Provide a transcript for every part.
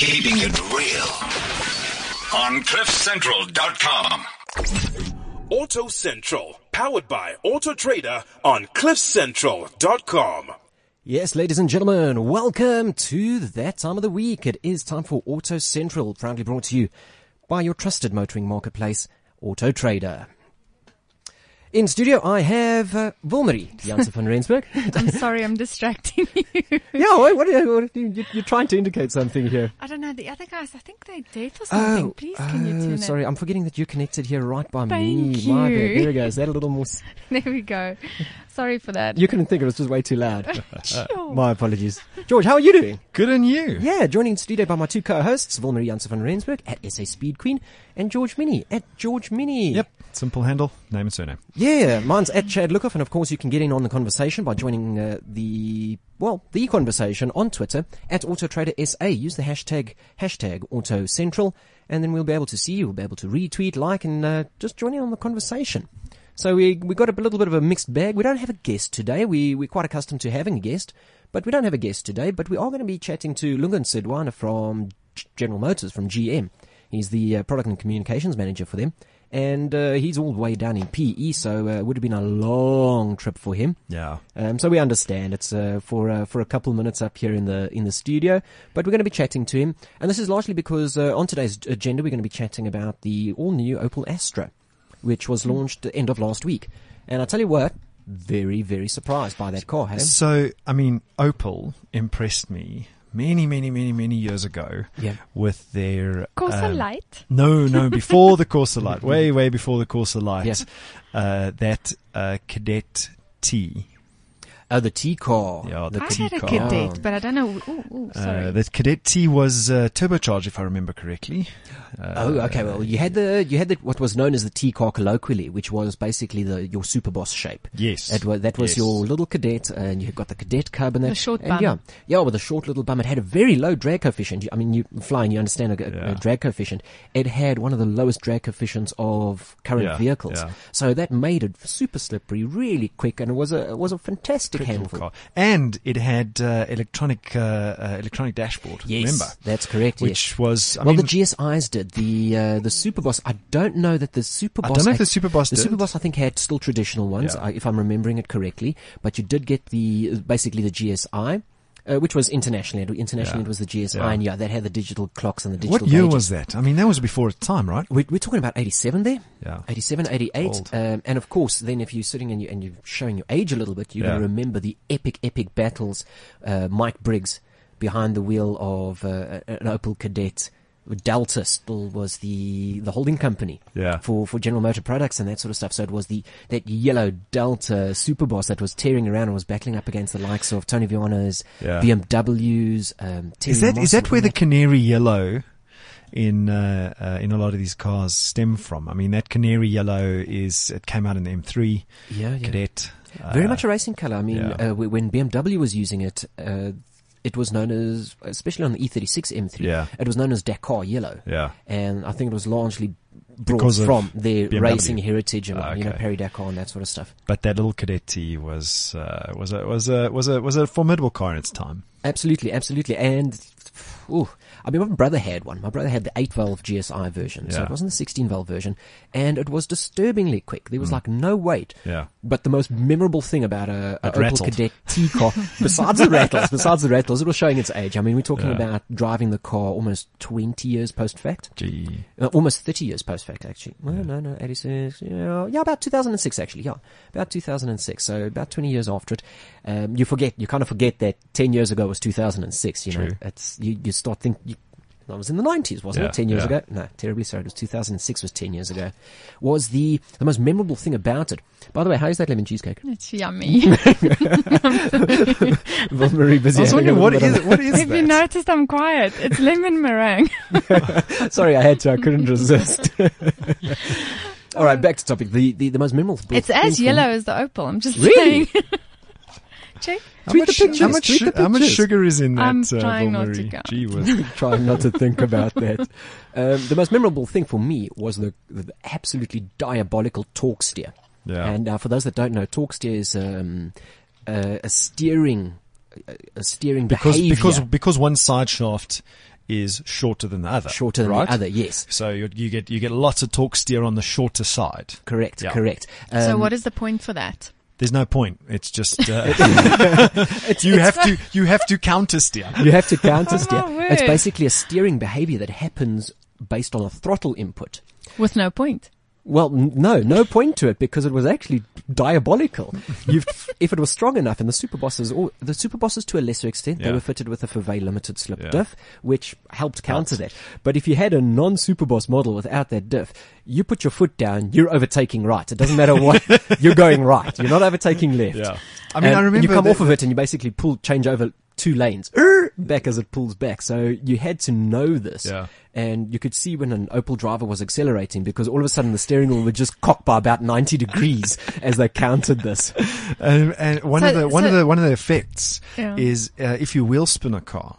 Keeping it real on CliffCentral.com. Auto Central, powered by Auto Trader on CliffCentral.com. Yes, ladies and gentlemen, welcome to that time of the week. It is time for Auto Central, proudly brought to you by your trusted motoring marketplace, Auto Trader. In studio, I have Wilmarie Jansen van Rensburg. I'm sorry, I'm distracting you. Yeah, what are you, you're trying to indicate something here. I don't know, the other guys, I think they're deaf or something. Please, can you tune sorry, I'm forgetting that you're connected here right by me. Thank My you. bad. There we go. Is that a little more... There we go. Sorry for that. You couldn't think it was just way too loud. Sure. My apologies. George, how are you doing? Good and you. Yeah, joining in studio by my two co-hosts, Wilmarie Jansen van Rensburg at SA Speed Queen and George Mini at George Mini. Yep, simple handle, name and surname. Yeah, mine's at Chad Lookoff, and of course you can get in on the conversation by joining the conversation on Twitter at AutoTraderSA. Use the hashtag AutoCentral, and then we'll be able to see you. We'll be able to retweet, like, and just join in on the conversation. So we got a little bit of a mixed bag. We don't have a guest today. We're quite accustomed to having a guest, but we don't have a guest today. But we are going to be chatting to Lungan Sidwana from General Motors, from GM. He's the product and communications manager for them. And he's all the way down in PE, so it would have been a long trip for him. Yeah. So we understand it's for a couple of minutes up here in the studio, but we're going to be chatting to him, and this is largely because on today's agenda we're going to be chatting about the all-new Opel Astra, which was launched the end of last week. And I tell you what, very, very surprised by that car. Hey? So, I mean, Opel impressed me many years ago with their Corsa Light? No, before the Corsa Light, way before the Corsa Light. Yes. That Cadet T. Oh, the T car. Yeah, the I T had a car. Cadet, but I don't know. Sorry. The Cadet T was turbocharged, if I remember correctly. Okay. Well, you had the what was known as the T car colloquially, which was basically your Superboss shape. Yes. That was Yes. your little Cadet, and you got the Cadet cub and that. The short and bum. Yeah, with a short little bum. It had a very low drag coefficient. I mean, you flying, you understand a drag coefficient. It had one of the lowest drag coefficients of current vehicles. Yeah. So that made it super slippery, really quick, and it was a fantastic handful. Car. And it had electronic dashboard. Yes, remember? that's correct. Which was the GSIs did. The Superboss. I don't know that the Superboss. I don't know if the Superboss The did. Superboss, I think, had still traditional ones, if I'm remembering it correctly. But you did get basically the GSI. Which was internationally. It was the GSI, and that had the digital clocks and the digital What year gauges. was that? I mean, that was before its time, right? We're talking about 87 there. Yeah. 87, 88. Old. And of course, then if you're sitting and you're showing your age a little bit, you're going to remember the epic battles, Mike Briggs behind the wheel of an Opel Cadet. Delta still was the holding company for General Motor products and that sort of stuff. So it was that yellow Delta Superboss that was tearing around and was battling up against the likes of Tony Viano's, BMWs. Is that where the canary yellow in a lot of these cars stem from? I mean, that canary yellow it came out in the M3 Cadet. Very much a racing color. I mean, when BMW was using it, it was known as, especially on the E36 M3, it was known as Dakar Yellow. Yeah. And I think it was largely brought from their BMW. Racing heritage and Paris Dakar and that sort of stuff. But that little Cadet T was a formidable car in its time. Absolutely. And I mean, my brother had one. My brother had the 8-valve GSI version, so it wasn't the 16-valve version, and it was disturbingly quick. There was like no weight. Yeah. But the most memorable thing about a Opel Cadet T car, besides the rattles, it was showing its age. I mean, we're talking about driving the car almost 20 years post-fact. Gee. Almost 30 years post-fact, actually. Well, no, 86. Yeah, about 2006, actually. Yeah, about 2006. So about 20 years after it. You kind of forget that 10 years ago was 2006. You know, you start thinking. That was in the 90s, wasn't it? 10 years ago? No, terribly sorry. It was 2006 was 10 years ago. Was the most memorable thing about it. By the way, how is that lemon cheesecake? It's yummy. Very busy. I was wondering, what is that? Have you noticed I'm quiet? It's lemon meringue. Sorry, I couldn't resist. All right, back to topic. The most memorable It's as yellow as the Opel. I'm just Really? saying. Check. How much sugar is in that? I'm trying not to go. Gee whiz. Trying not to think about that. The most memorable thing for me was the absolutely diabolical torque steer. Yeah. And for those that don't know, torque steer is a steering behavior. Because one side shaft is shorter than the other. Shorter than right? the other, yes. So you get lots of torque steer on the shorter side. Correct, Yeah. correct. So what is the point for that? There's no point. It's just you have to counter steer. You have to counter steer. Oh, my It's word. basically a steering behavior that happens based on a throttle input. With no point. Well, no point to it because it was actually diabolical. If it was strong enough, and the Superbosses to a lesser extent, they Yeah. were fitted with a Fauvet limited slip Yeah. diff, which helped counter that. But if you had a non-Superboss model without that diff, you put your foot down, you're overtaking right. It doesn't matter what, you're going right. You're not overtaking left. Yeah. I mean, I And remember you come that- off of it and you basically change over 2 lanes back as it pulls back. So you had to know this. Yeah. And you could see when an Opel driver was accelerating because all of a sudden the steering wheel would just cock by about 90 degrees as they countered this. And one So- of the so- one of the effects Yeah. is if you wheel spin a car,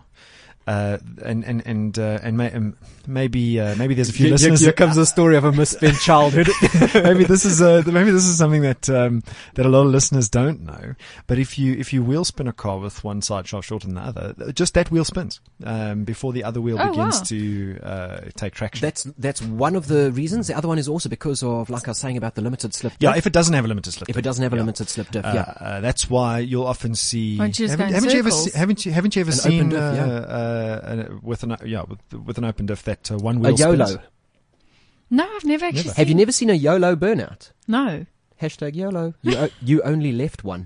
maybe there's a few listeners. Here comes the story of a misspent childhood. maybe this is something that a lot of listeners don't know. But if you wheel spin a car with one side shaft shorter than the other, just that wheel spins before the other wheel Oh, begins wow. to take traction. That's one of the reasons. The other one is also because of, like I was saying about the limited slip Yeah, diff. if it doesn't have a limited slip. If it doesn't have a Yeah. limited slip diff, yeah. That's why you'll often see. Why don't you just go in haven't you ever circles? haven't you ever An seen open diff, with an open diff that one wheel A YOLO. spins? No, I've never actually seen. Have you never seen a YOLO burnout? No. Hashtag YOLO. You only left one.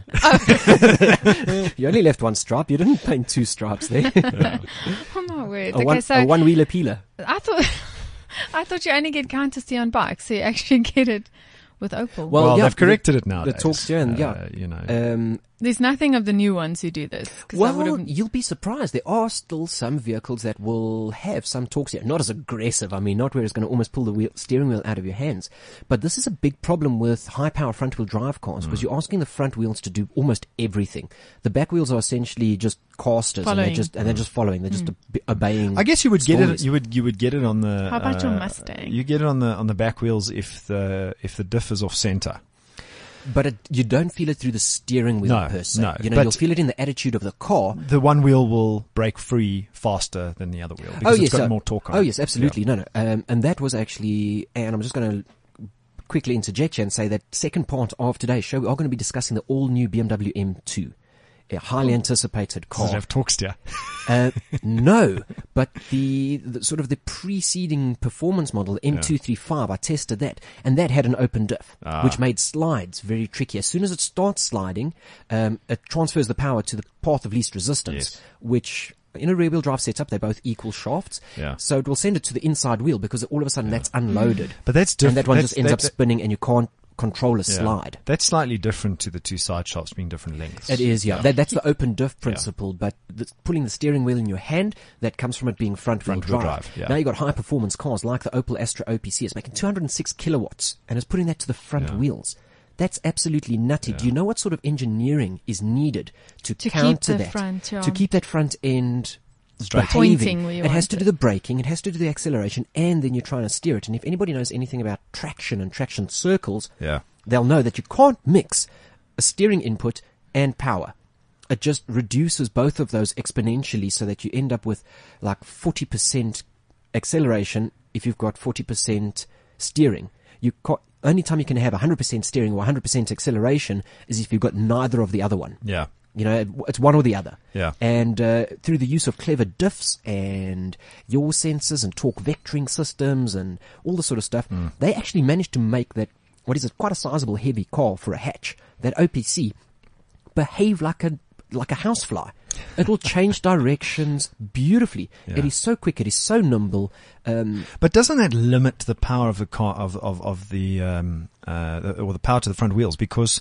You only left one stripe. You didn't paint 2 stripes there. Oh my word. a Okay, so one-wheeler peeler. I thought you only get counter steer on bikes, so you actually get it with Opel. Well, yeah, they've corrected it now. the torque steering, yeah. You know. There's nothing of the new ones who do this. 'Cause I Well, would've- you'll be surprised. There are still some vehicles that will have some torque steer. Not as aggressive. I mean, not where it's going to almost pull the steering wheel out of your hands. But this is a big problem with high-power front-wheel drive cars because you're asking the front wheels to do almost everything. The back wheels are essentially just casters Following. and they're just following. They're just obeying. I guess you would get stories. it. You would get it on the. How about your Mustang? You get it on the back wheels if the diff is off center. But you don't feel it through the steering wheel No, per se. no, You know, but- you'll feel it in the attitude of the car. The one wheel will break free faster than the other wheel because it's got more torque on it. Oh yes, absolutely. No. And that was actually, and I'm just going to quickly interject here and say that second part of today's show, we are going to be discussing the all-new BMW M2. A highly anticipated Does it car. have torque steer? No, but the sort of the preceding performance model, the M235, I tested that, and that had an open diff, which made slides very tricky. As soon as it starts sliding, it transfers the power to the path of least resistance, Yes. which in a rear-wheel drive setup, they're both equal shafts. Yeah. So it will send it to the inside wheel because all of a sudden that's unloaded. But that's And different. that one just ends up spinning and you can't control a slide. That's slightly different to the 2 side shafts being different lengths. It is, yeah. That's the open diff principle, but pulling the steering wheel in your hand, that comes from it being front-wheel Front-wheel drive. drive, yeah. Now you've got high-performance cars like the Opel Astra OPC. It's making 206 kilowatts, and it's putting that to the front wheels. That's absolutely nutty. Do you know what sort of engineering is needed to keep counter the that? front, yeah. To keep that front end Straight. behaving. Pointing where you It has want to do it. the braking, it has to do the acceleration, and then you're trying to steer it. And if anybody knows anything about traction and traction circles, Yeah. they'll know that you can't mix a steering input and power. It just reduces both of those exponentially so that you end up with like 40% acceleration if you've got 40% steering. Only time you can have 100% steering or 100% acceleration is if you've got neither of the other one. Yeah. You know, it's one or the other. Yeah. And through the use of clever diffs and yaw sensors and torque vectoring systems and all this sort of stuff, they actually managed to make that, what is it, quite a sizable heavy car for a hatch, that OPC, behave like a housefly. It will change directions beautifully. Yeah. It is so quick. It is so nimble. But doesn't that limit the power of the car of the or the power to the front wheels because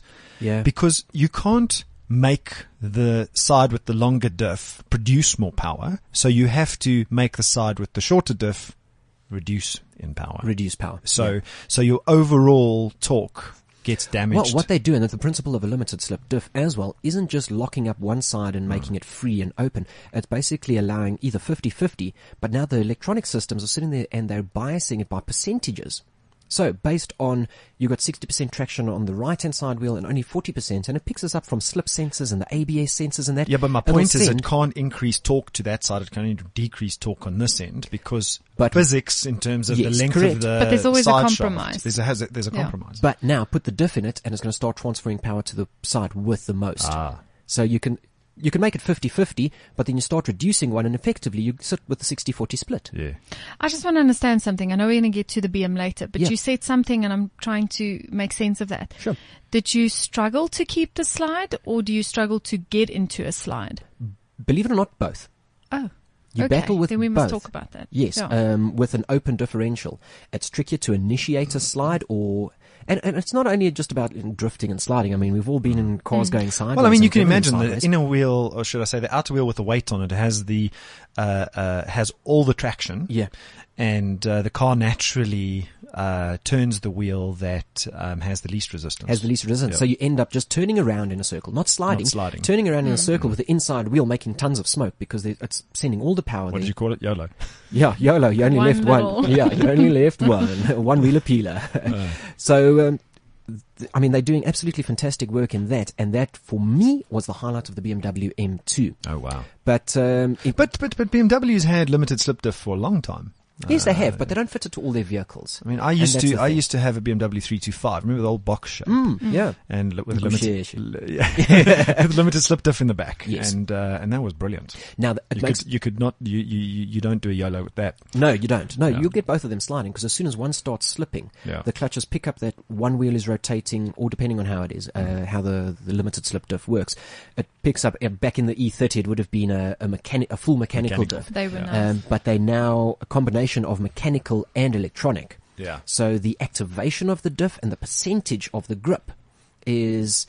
you can't make the side with the longer diff produce more power, so you have to make the side with the shorter diff reduce in power. Reduce power. So your overall torque gets damaged. Well, what they do, and the principle of a limited slip diff as well, isn't just locking up one side and making it free and open. It's basically allowing either 50-50, but now the electronic systems are sitting there and they're biasing it by percentages. So based on, you got 60% traction on the right-hand side wheel and only 40%, and it picks us up from slip sensors and the ABS sensors and that. Yeah, but my point is it can't increase torque to that side. It can only decrease torque on this end because physics in terms of the length of the But there's always a side compromise. Shaft, there's a compromise. But now put the diff in it and it's going to start transferring power to the side with the most. So you can make it 50-50, but then you start reducing one and effectively you sit with the 60-40 split. Yeah. I just want to understand something. I know we're going to get to the BM later, but you said something and I'm trying to make sense of that. Sure. Did you struggle to keep the slide or do you struggle to get into a slide? Believe it or not, both. Oh. You battle with then we must both. talk about that. Yes, with an open differential. It's trickier to initiate a slide and it's not only just about drifting and sliding. I mean, we've all been in cars going sideways. Well, I mean, you can imagine sideways. the inner wheel, or should I say the outer wheel with the weight on it, has has all the traction. Yeah. And the car naturally turns the wheel that has the least resistance. Yeah. So you end up just turning around in a circle, not sliding. Turning around in a circle with the inside wheel making tons of smoke because it's sending all the power. What did you call it? YOLO. Yeah, YOLO. You only left one. Yeah, you only left one wheeler peeler. So, I mean, they're doing absolutely fantastic work in that, and that for me was the highlight of the BMW M2. Oh wow! But BMW's had limited slip diff for a long time. Yes, they have, but they don't fit it to all their vehicles. I mean, I used to have a BMW 325. Remember the old box shape? Yeah. And with limited slip diff in the back. Yes. And that was brilliant. Now, you don't do a YOLO with that. No, you don't. No, you'll get both of them sliding because as soon as one starts slipping, the clutches pick up that one wheel is rotating, or depending on how it is, how the limited slip diff works, it picks up. Back in the E30, it would have been a full mechanical diff. They were nice. But they now a combination of mechanical and electronic. Yeah. So the activation of the diff and the percentage of the grip is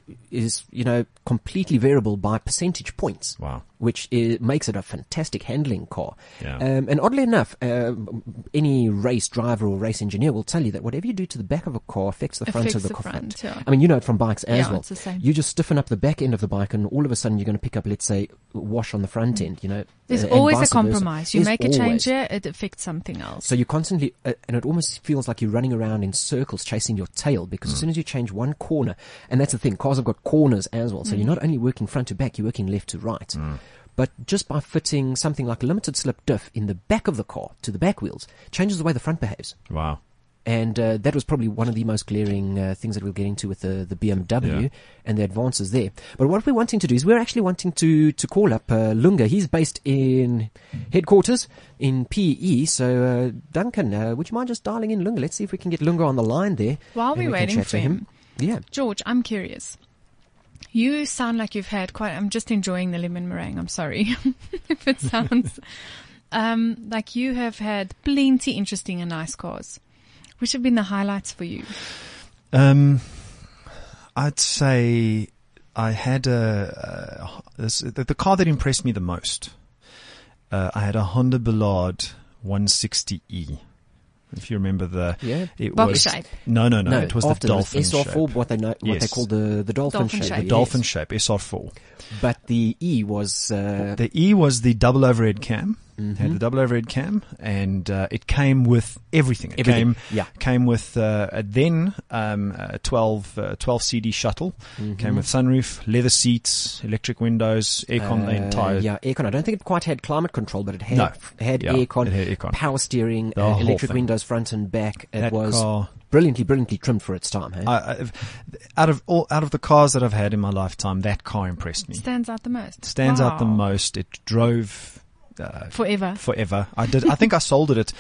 completely variable by percentage points. Wow. Which makes it a fantastic handling car. Yeah. And oddly enough, any race driver or race engineer will tell you that whatever you do to the back of a car affects the front of the car. Yeah. I mean, you know it from bikes as well. It's the same. You just stiffen up the back end of the bike and all of a sudden you're going to pick up, let's say, wash on the front end, There's always a compromise. You make a change here, it affects something else. So you constantly, and it almost feels like you're running around in circles chasing your tail because as soon as you change one corner, and that's the thing, cars have got corners as well. So you're not only working front to back, you're working left to right. But just by fitting something like a limited slip diff in the back of the car to the back wheels changes the way the front behaves. Wow. And that was probably one of the most glaring things that we'll get into with the BMW and the advances there. But what we're wanting to do is we're actually wanting to call up Lunga. He's based in headquarters in PE. So Duncan, would you mind just dialing in Lunga? Let's see if we can get Lunga on the line there. While we're waiting for him, yeah, George, I'm curious. You sound like you've had I'm just enjoying the lemon meringue. I'm sorry if it sounds like you have had plenty interesting and nice cars. Which have been the highlights for you? I'd say I had the car that impressed me the most. I had a Honda Ballade 160E. If you remember box shape. No, No, it was the dolphin SR4, shape. what they call the dolphin shape. The dolphin shape, SR4. But the E was the double overhead cam. Had the double overhead cam, and it came with everything. It came with then a 12 CD shuttle. Came with sunroof, leather seats, electric windows, aircon, the entire. Yeah, aircon. I don't think it quite had climate control, but it had aircon, it had aircon, power steering, electric windows front and back. It was car, brilliantly trimmed for its time. Hey? Out of the cars that I've had in my lifetime, that car impressed me. Stands out the most. Out the most. It drove. Forever. I think I sold it at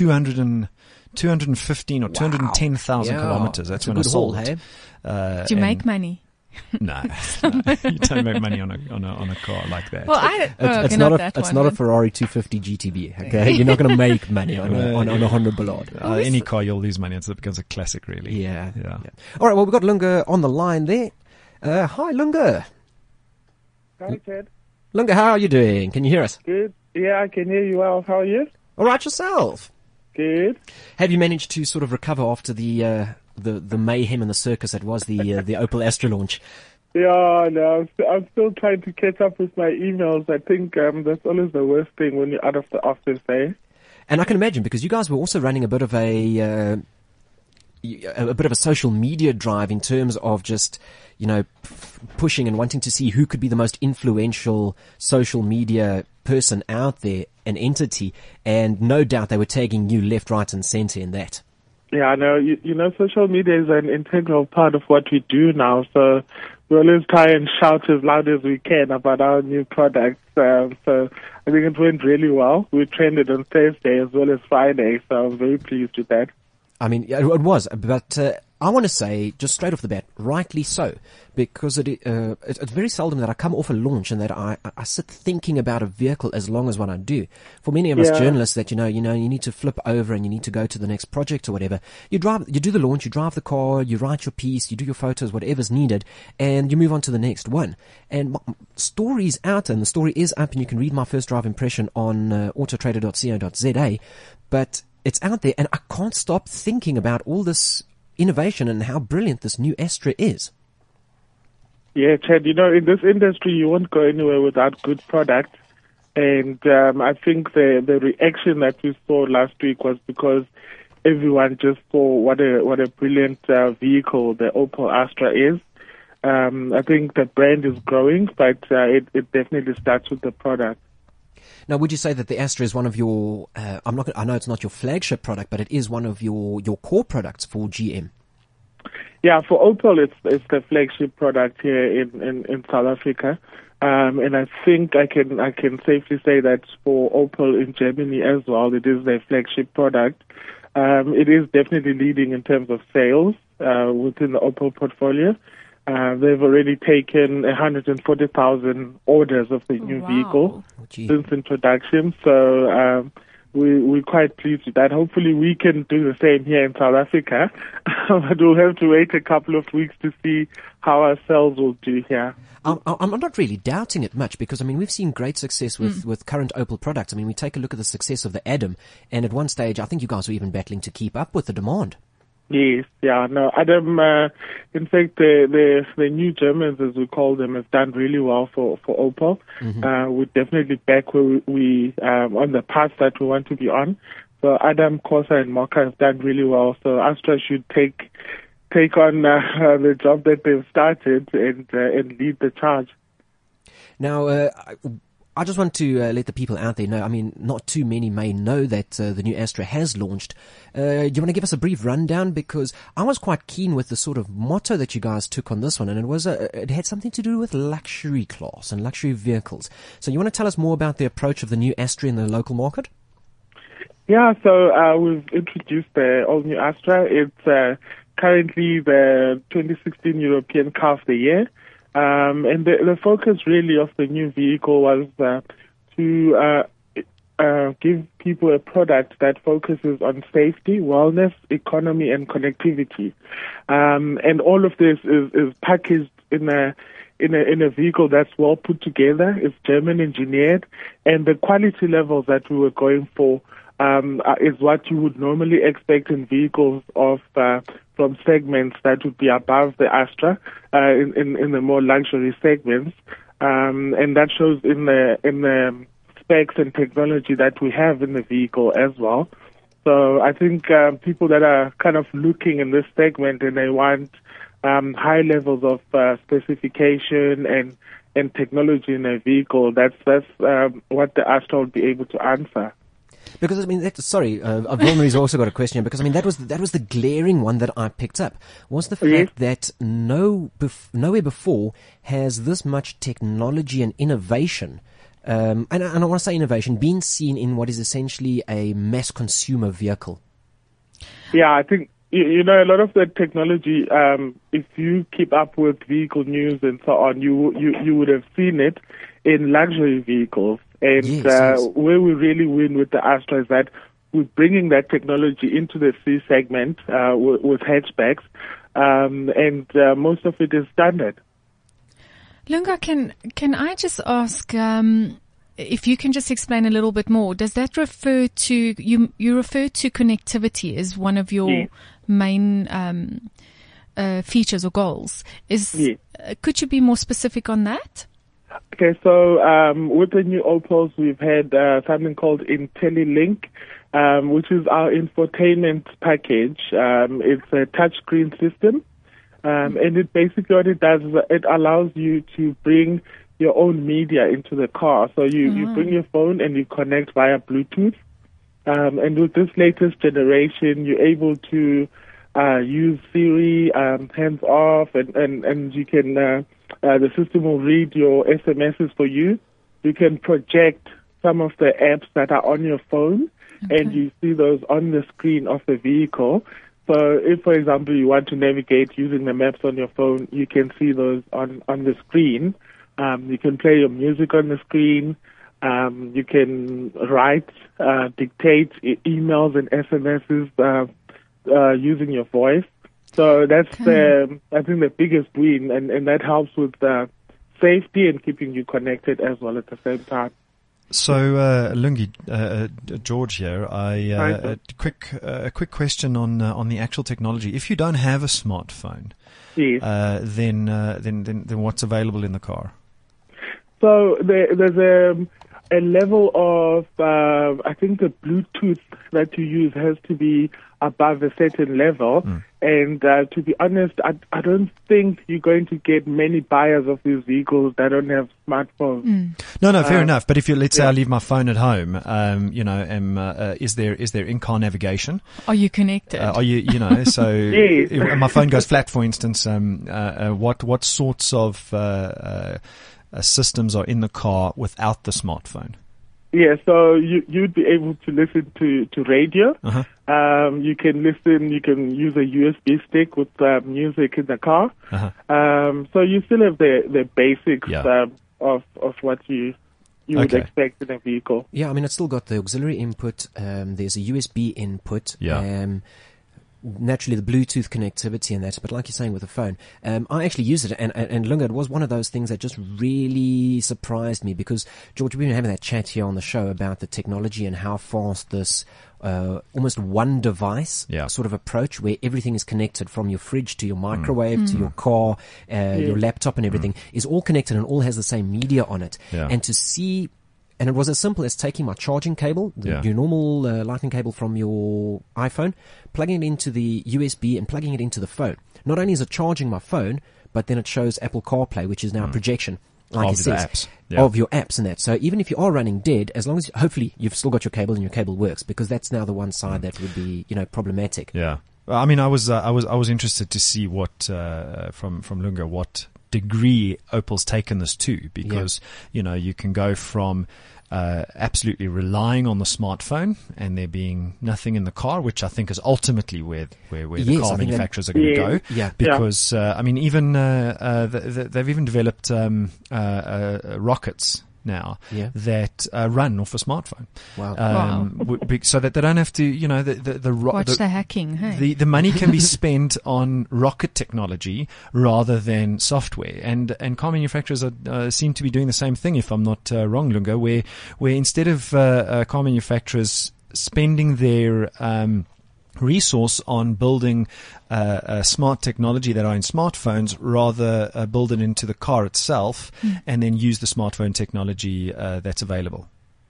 215 or 210,000 kilometers. That's when I sold it. Did you make money? No, you don't make money on a car like that. Well, it's not a Ferrari 250 GTB. Okay, you're not going to make money on a Honda Ballade. Any car you'll lose money on, so it becomes a classic, really. Yeah. All right. Well, we've got Lunga on the line there. Hi, Lunga. Hi, Ted. Lunga, how are you doing? Can you hear us? Good. Yeah, I can hear you well. How are you? All right, yourself. Good. Have you managed to sort of recover after the mayhem and the circus that was the Opel Astra launch? Yeah, no, I'm still trying to catch up with my emails. I think that's always the worst thing when you're out of the office, eh? And I can imagine because you guys were also running a bit of a a bit of a social media drive in terms of just, pushing and wanting to see who could be the most influential social media person out there, an entity, and no doubt they were tagging you left, right, and center in that. Yeah, I know. Social media is an integral part of what we do now. So we always try and shout as loud as we can about our new products. So I think it went really well. We trended on Thursday as well as Friday, so I'm very pleased with that. I mean, it was, but I want to say, just straight off the bat, rightly so, because it's very seldom that I come off a launch and that I sit thinking about a vehicle as long as what I do. For many of us journalists that, you need to flip over and you need to go to the next project or whatever. You do the launch, you drive the car, you write your piece, you do your photos, whatever's needed, and you move on to the next one. And story's out, and the story is up, and you can read my first drive impression on autotrader.co.za, but it's out there, and I can't stop thinking about all this innovation and how brilliant this new Astra is. Yeah, Chad, in this industry, you won't go anywhere without good products. And I think the reaction that we saw last week was because everyone just saw what a brilliant vehicle the Opel Astra is. I think the brand is growing, but it definitely starts with the product. Now, would you say that the Astra is one of your, I know it's not your flagship product, but it is one of your core products for GM? Yeah, for Opel, it's the flagship product here in South Africa. And I think I can safely say that for Opel in Germany as well, it is their flagship product. It is definitely leading in terms of sales, within the Opel portfolio. They've already taken 140,000 orders of the new vehicle since introduction. So we're quite pleased with that. Hopefully we can do the same here in South Africa. But we'll have to wait a couple of weeks to see how our sales will do here. I'm not really doubting it much because, we've seen great success with current Opel products. We take a look at the success of the Adam, and at one stage I think you guys were even battling to keep up with the demand. Yes, yeah, no, Adam, in fact, the new Germans, as we call them, have done really well for Opel. Mm-hmm. We're definitely back where we on the path that we want to be on. So Adam, Corsa, and Mocha have done really well. So Astra should take on the job that they've started and lead the charge. Now, I just want to let the people out there know, not too many may know that the new Astra has launched. Do you want to give us a brief rundown? Because I was quite keen with the sort of motto that you guys took on this one, and it had something to do with luxury class and luxury vehicles. So you want to tell us more about the approach of the new Astra in the local market? Yeah, so we've introduced the all-new Astra. It's currently the 2016 European Car of the Year. And the focus really of the new vehicle was to give people a product that focuses on safety, wellness, economy, and connectivity. And all of this is packaged in a vehicle that's well put together. It's German engineered, and the quality levels that we were going for is what you would normally expect in vehicles from segments that would be above the Astra in the more luxury segments, and that shows in the specs and technology that we have in the vehicle as well. So I think people that are kind of looking in this segment and they want high levels of specification and technology in a vehicle, that's what the Astra will be able to answer. Because Vilmary's also got a question here, because that was the glaring one that I picked up, was the fact that nowhere before has this much technology and innovation, and I want to say innovation, been seen in what is essentially a mass consumer vehicle. Yeah, I think a lot of the technology, if you keep up with vehicle news and so on, you would have seen it in luxury vehicles. And where we really win with the Astra is that we're bringing that technology into the C segment with hatchbacks, and most of it is standard. Lunga, can I just ask if you can just explain a little bit more? Does that refer to you refer to connectivity as one of your main features or goals? Could you be more specific on that? Okay, so with the new Opals, we've had something called IntelliLink, which is our infotainment package. It's a touchscreen system, and it basically what it does is it allows you to bring your own media into the car. So you bring your phone and you connect via Bluetooth. And with this latest generation, you're able to use Siri hands off, and you can the system will read your SMSs for you. You can project some of the apps that are on your phone, and you see those on the screen of the vehicle. So if, for example, you want to navigate using the maps on your phone, you can see those on the screen. You can play your music on the screen. You can write, dictate emails and SMSs using your voice. So that's I think the biggest win, and that helps with safety and keeping you connected as well at the same time. So, Lungi, George here. A quick question on the actual technology. If you don't have a smartphone, yes. Then what's available in the car? So there's a level of I think the Bluetooth that you use has to be above a certain level. And to be honest, I don't think you're going to get many buyers of these vehicles that don't have smartphones. No, fair enough. But if let's say I leave my phone at home, is there in-car navigation? Are you connected? Are you so Yes. if my phone goes flat, for instance, what sorts of systems are in the car without the smartphone? Yeah, so you'd be able to listen to radio. You can listen. You can use a USB stick with music in the car. So you still have the basics of what you would expect in a vehicle. Yeah, I mean, it's still got the auxiliary input. There's a USB input. Naturally, the Bluetooth connectivity and that, but like you're saying with the phone, I actually used it, and Lunga, it was one of those things that just really surprised me because, George, we've been having that chat here on the show about the technology and how fast this almost one device sort of approach where everything is connected from your fridge to your microwave to your car, your laptop and everything is all connected and all has the same media on it. And to see... And it was as simple as taking my charging cable, your normal lightning cable from your iPhone, plugging it into the USB and plugging it into the phone. Not only is it charging my phone, but then it shows Apple CarPlay, which is now a projection, like it says, of your apps and that. So even if you are running dead, as long as hopefully you've still got your cable and your cable works, because that's now the one side that would be problematic. Yeah, I mean, I was interested to see what from Lunga what degree Opal's taken this to, because you can go from absolutely relying on the smartphone and there being nothing in the car, which I think is ultimately where the car manufacturers are going to go. Yeah. Because I mean, even they've even developed rockets now that run off a smartphone. Wow. So that they don't have to, watch the hacking. Hey? The money can be spent on rocket technology rather than software, and car manufacturers seem to be doing the same thing. If I'm not wrong, Lunga, where instead of car manufacturers spending their resource on building smart technology that are in smartphones, rather build it into the car itself and then use the smartphone technology that's available.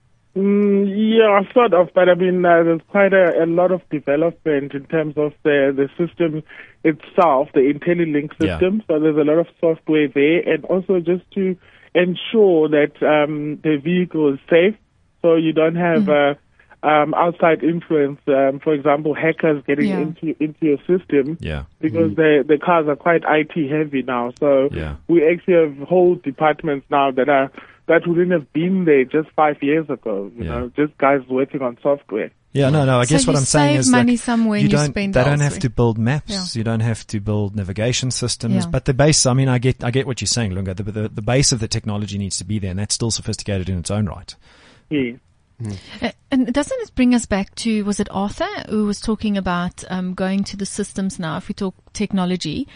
Yeah, sort of, but I mean, there's quite a lot of development in terms of the system itself, the IntelliLink system. So there's a lot of software there, and also just to ensure that the vehicle is safe, so you don't have outside influence, for example, hackers getting into your system, because the cars are quite IT heavy now. So we actually have whole departments now that wouldn't have been there just 5 years ago. You know, just guys working on software. Yeah, no. I guess what I'm saying is money somewhere they spend don't have to build maps. You don't have to build navigation systems. But the base, I mean, I get what you're saying, Lunga. The base of the technology needs to be there, and that's still sophisticated in its own right. Yes. And doesn't it bring us back to, was it Arthur who was talking about going to the systems now, if we talk technology,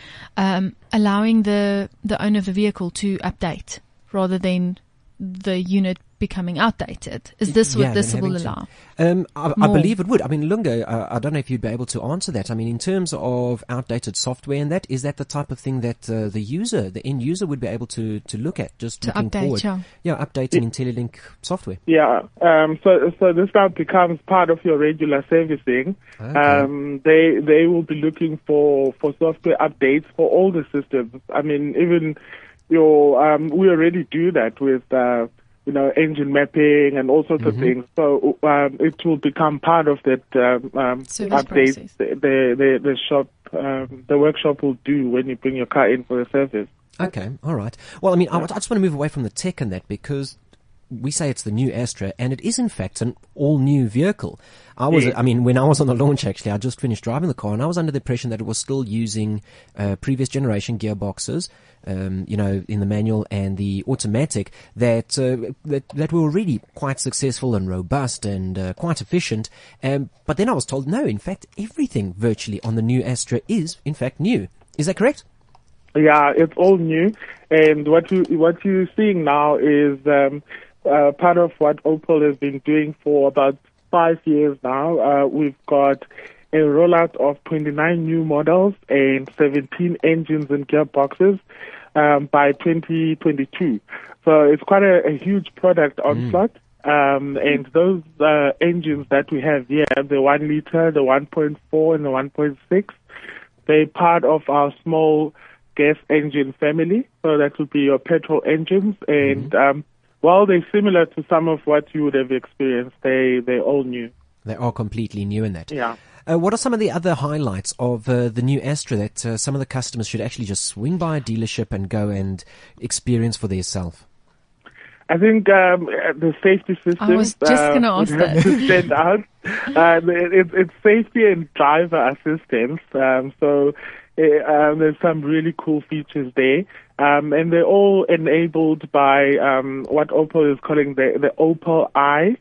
allowing the owner of the vehicle to update rather than the unit becoming outdated? Is this what this will allow? I believe it would. I mean, Lunga, I don't know if you'd be able to answer that. I mean, in terms of outdated software and that, is that the type of thing that the end user would be able to look at, just to looking update, forward? Updating IntelliLink software. Yeah. So this now becomes part of your regular servicing. Okay. They will be looking for software updates for all the systems. I mean, even your we already do that with engine mapping and all sorts of things. So it will become part of that update the shop, the workshop will do when you bring your car in for a service. Okay, all right. Well, I mean, I just want to move away from the tech and that, because we say it's the new Astra, and it is in fact an all-new vehicle. When I was on the launch, actually, I just finished driving the car, and I was under the impression that it was still using previous generation gearboxes, in the manual and the automatic, that were already quite successful and robust and quite efficient. But then I was told, no, in fact, everything virtually on the new Astra is in fact new. Is that correct? Yeah, it's all new, and what you're seeing now is part of what Opel has been doing for about 5 years now. We've got a rollout of 29 new models and 17 engines and gearboxes by 2022. So it's quite a huge product onslaught. And those engines that we have here, the 1 liter, the 1.4, and the 1.6, they're part of our small gas engine family. So that would be your petrol engines. And while they're similar to some of what you would have experienced, they're all new. They are completely new in that. Yeah. What are some of the other highlights of the new Astra that some of the customers should actually just swing by a dealership and go and experience for themselves? I think the safety system. I was just going to ask that. To stand out. It's safety and driver assistance. So there's some really cool features there. And they're all enabled by what Opel is calling the Opel Eye.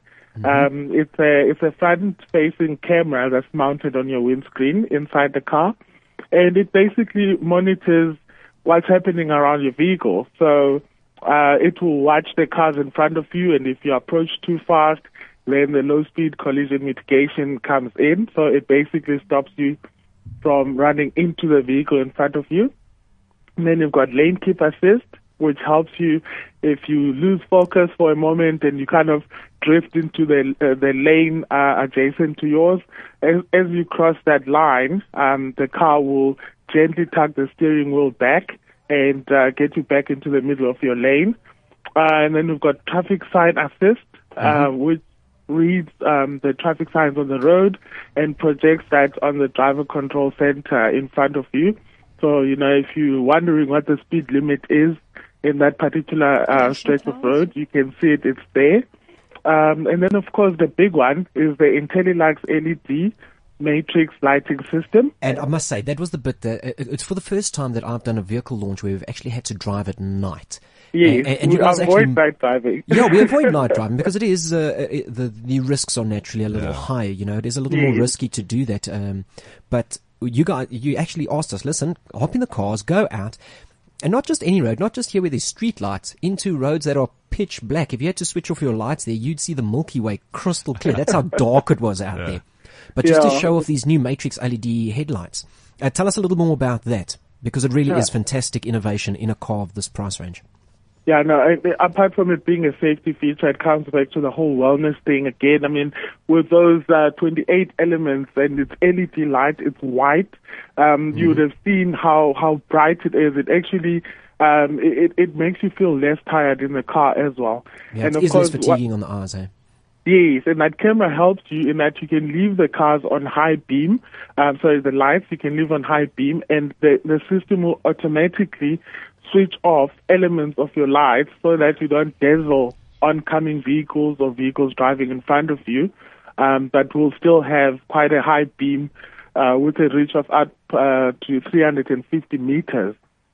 It's a front-facing camera that's mounted on your windscreen inside the car, and it basically monitors what's happening around your vehicle. So it will watch the cars in front of you, and if you approach too fast, then the low-speed collision mitigation comes in. So it basically stops you from running into the vehicle in front of you. And then you've got lane keep assist, which helps you if you lose focus for a moment and you kind of drift into the lane adjacent to yours. As you cross that line, the car will gently tug the steering wheel back and get you back into the middle of your lane. And then we've got traffic sign assist, which reads the traffic signs on the road and projects that on the driver control center in front of you. So, if you're wondering what the speed limit is in that particular stretch of road, you can see it's there. And then, of course, the big one is the IntelliLux LED matrix lighting system. And I must say, that was the bit that it's for the first time that I've done a vehicle launch where we've actually had to drive at night. Yes, and you guys avoid night driving. Yeah, we avoid night driving because it is the risks are naturally a little higher. It is a little more risky to do that. But you actually asked us, listen, hop in the cars, go out. And not just any road, not just here where there's street lights, into roads that are pitch black. If you had to switch off your lights there, you'd see the Milky Way crystal clear. That's how dark it was out there. But just to show off these new Matrix LED headlights, tell us a little more about that, because it really is fantastic innovation in a car of this price range. Yeah, no, apart from it being a safety feature, it comes back to the whole wellness thing again. I mean, with those 28 elements and its LED light, it's white. You would have seen how bright it is. It actually, it makes you feel less tired in the car as well. Yeah, and it is less fatiguing on the eyes, eh? Yes, and that camera helps you in that you can leave the cars on high beam. The lights you can leave on high beam, and the system will automatically switch off elements of your lights so that you don't dazzle oncoming vehicles or vehicles driving in front of you, but will still have quite a high beam with a reach of up to 350 meters.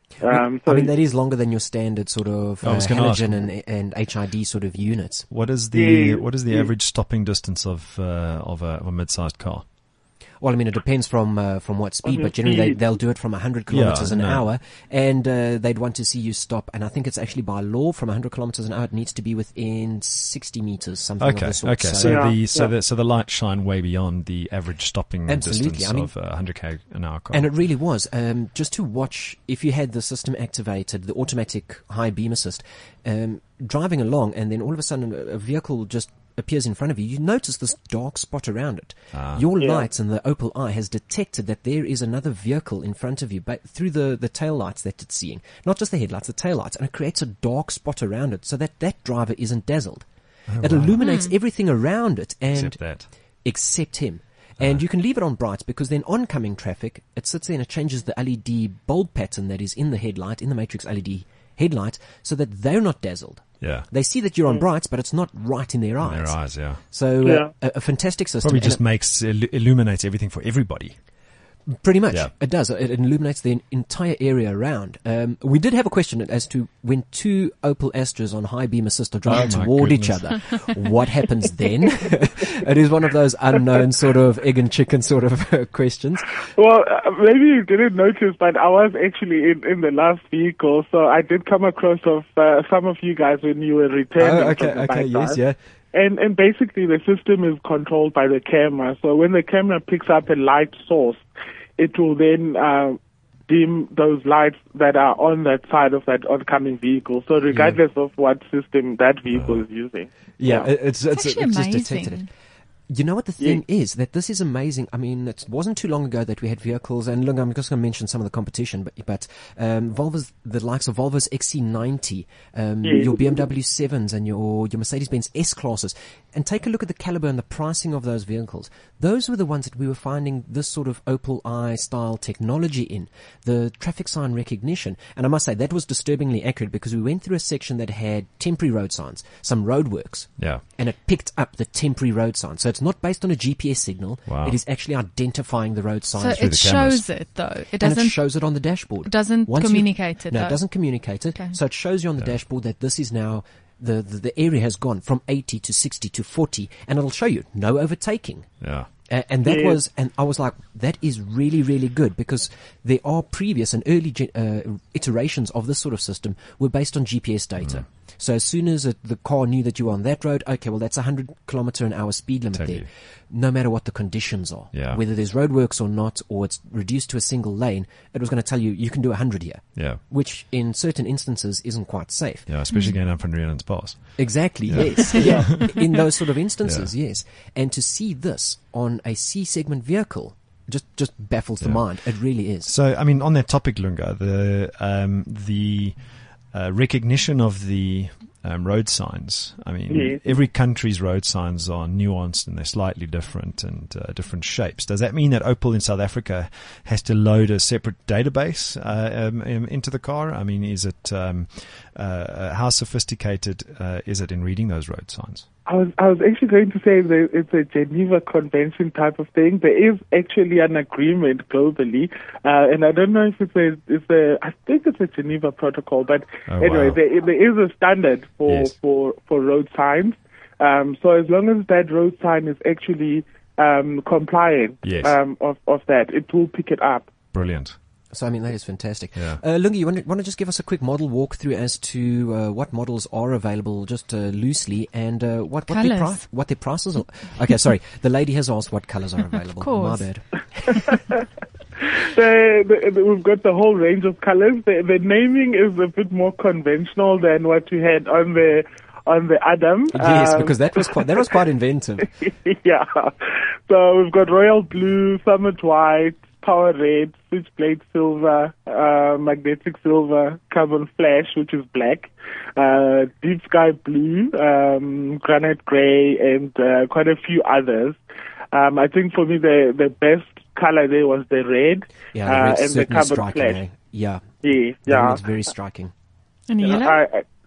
That is longer than your standard sort of halogen and HID sort of units. What is the average stopping distance of a mid-sized car? Well, I mean, it depends from what speed, but generally they'll do it from 100 kilometers an hour, and they'd want to see you stop. And I think it's actually by law from 100 kilometers an hour, it needs to be within 60 meters, something of the sort. Okay, so the lights shine way beyond the average stopping distance of 100k an hour car. And it really was. Just to watch, if you had the system activated, the automatic high beam assist, driving along, and then all of a sudden a vehicle just appears in front of you, you notice this dark spot around it. Your lights and the Opel Eye has detected that there is another vehicle in front of you, but through the tail lights that it's seeing. Not just the headlights, the tail lights, and it creates a dark spot around it so that that driver isn't dazzled. It illuminates everything around it, and except him. And you can leave it on bright, because then oncoming traffic, it sits there and it changes the LED bulb pattern that is in the headlight, in the matrix LED headlight, so that they're not dazzled. Yeah. They see that you're on brights, but it's not right in their eyes. In their eyes, yeah. So a fantastic system. Probably just illuminates everything for everybody. Pretty much. Yeah. It does. It illuminates the entire area around. We did have a question as to when two Opel Astras on high beam assist are driving toward each other, what happens then? It is one of those unknown sort of egg and chicken sort of questions. Well, maybe you didn't notice, but I was actually in the last vehicle, so I did come across of some of you guys when you were returning. And basically the system is controlled by the camera. So when the camera picks up a light source, it will then dim those lights that are on that side of that oncoming vehicle. So regardless of what system that vehicle is using. It's actually amazing. Just detected it. You know what the thing is? That this is amazing. I mean, it wasn't too long ago that we had vehicles, and look, I'm just going to mention some of the competition, but Volvo's, the likes of Volvo's XC90, your BMW 7s and your Mercedes-Benz S-Classes, and take a look at the caliber and the pricing of those vehicles. Those were the ones that we were finding this sort of Opel Eye style technology in, the traffic sign recognition. And I must say, that was disturbingly accurate, because we went through a section that had temporary road signs, some roadworks, and it picked up the temporary road signs. So it's not based on a GPS signal. Wow. It is actually identifying the road signs. So it shows it, though. It doesn't. And it shows it on the dashboard. It doesn't communicate it. No, it doesn't communicate it. Okay. So it shows you on the dashboard that this is now the area has gone from 80 to 60 to 40, and it'll show you no overtaking. Yeah. And that was, and I was like, that is really, really good, because there are previous and early iterations of this sort of system were based on GPS data. So as soon as the car knew that you were on that road, okay, well, that's 100 kilometer an hour speed limit there. No matter what the conditions are, whether there's roadworks or not, or it's reduced to a single lane, it was going to tell you, you can do 100 here. Yeah. Which in certain instances isn't quite safe. Yeah, especially going up from Rhiannon's Pass. Exactly, yes. Yeah. In those sort of instances, yes. And to see this on a C segment vehicle just baffles the mind. It really is. So, I mean, on that topic, Lunga, the recognition of the road signs. I mean, every country's road signs are nuanced and they're slightly different and different shapes. Does that mean that Opel in South Africa has to load a separate database into the car? I mean, is it how sophisticated is it in reading those road signs? I was actually going to say that it's a Geneva Convention type of thing. There is actually an agreement globally, and I don't know if I think it's a Geneva Protocol, but anyway, there is a standard for road signs. So as long as that road sign is actually compliant of that, it will pick it up. Brilliant. So, I mean, that is fantastic. Yeah. Lungi, you want to just give us a quick model walkthrough as to what models are available, just loosely, and what their prices are? Okay, sorry. The lady has asked what colours are available. Of course. My bad. We've got the whole range of colors. The naming is a bit more conventional than what you had on the Adam. Yes, because that was quite inventive. Yeah. So we've got royal blue, summit white, power red, switchblade silver, magnetic silver, carbon flash, which is black, deep sky blue, granite gray, and quite a few others. I think for me the best color there was the red, and the carbon flash. Yeah. Yeah. It's very striking. And yellow?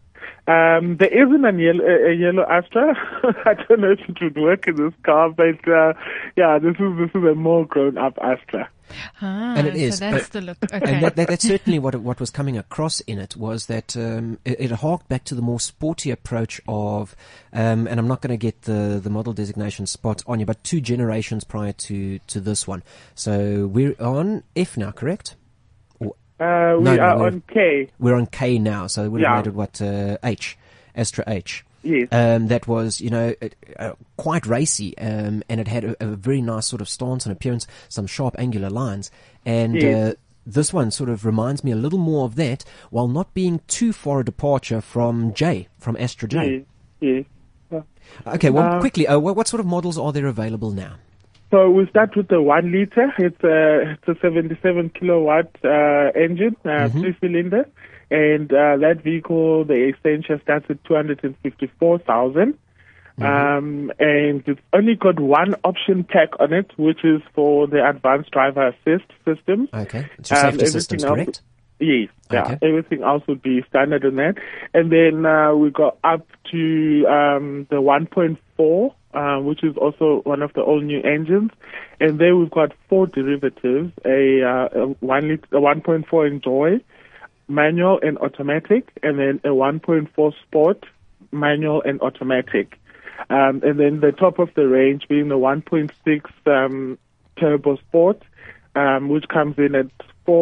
There isn't a yellow Astra. I don't know if it would work in this car, but this is a more grown-up Astra. And it is. So that's the look. Okay. And that's certainly what was coming across in it was that it harked back to the more sporty approach of, and I'm not going to get the model designation spot on you, but 2 generations prior to this one. So we're on F now, correct? We are on K. We're on K now, so we would have made it what H, Astra H. Yes. That was, quite racy, and it had a very nice sort of stance and appearance, some sharp angular lines, and this one sort of reminds me a little more of that, while not being too far a departure from Astra J. Yes. Okay, well, quickly, what sort of models are there available now? So we start with the 1 liter. It's a 77 kilowatt engine, 3-cylinder, and that vehicle, the Essentia, starts at 254,000. And it's only got one option pack on it, which is for the advanced driver assist system. Okay, it's your safety systems, correct? Yes, Okay. Everything else would be standard on that. And then we go up to the 1.4. Which is also one of the all-new engines. And there we've got 4 derivatives, a 1.4 Enjoy, manual and automatic, and then a 1.4 Sport, manual and automatic. And then the top of the range being the 1.6 Turbo Sport, which comes in at